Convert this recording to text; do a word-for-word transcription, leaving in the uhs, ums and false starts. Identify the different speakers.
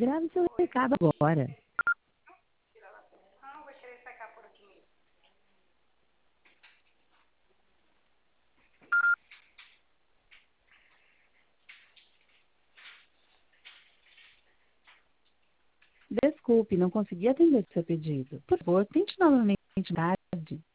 Speaker 1: Grave seu recado agora. Desculpe, não consegui atender seu pedido. Por favor, tente novamente mais tarde.